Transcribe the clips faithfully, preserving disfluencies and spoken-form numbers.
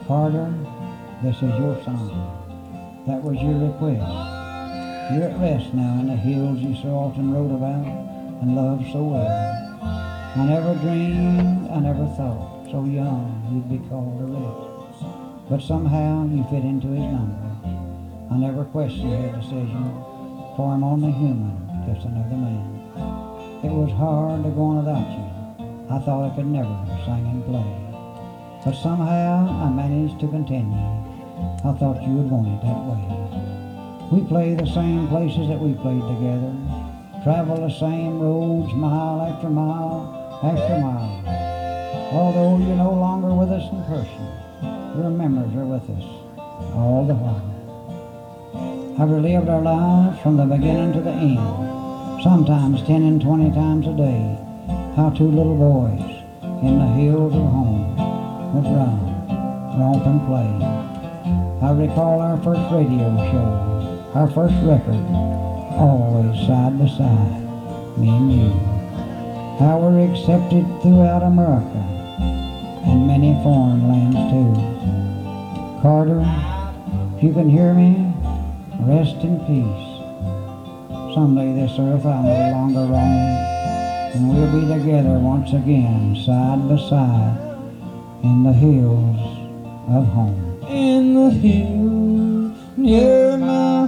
Carter, this is your song. That was your request. You're at rest now in the hills you so often wrote about and loved so well. I never dreamed, I never thought, so young you'd be called to rest. But somehow you fit into his number. I never questioned your decision, for I'm only human, just another man. It was hard to go on without you. I thought I could never sing and play. But somehow I managed to continue. I thought you would want it that way. We play the same places that we played together, travel the same roads mile after mile after mile. Although you're no longer with us in person, your memories are with us all the while. I've relived our lives from the beginning to the end, sometimes ten and twenty times a day, how two little boys in the hills of home would run, romp and play. I recall our first radio show, our first record, always side by side, me and you. How we're accepted throughout America and many foreign lands too. Carter, if you can hear me, rest in peace. Someday this earth I'll no longer roam, and we'll be together once again, side by side, in the hills of home. In the hills near my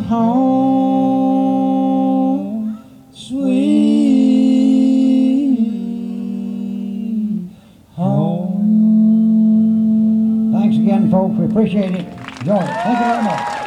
home, sweet home. Thanks again, folks. We appreciate it. Enjoy it. Thank you very much.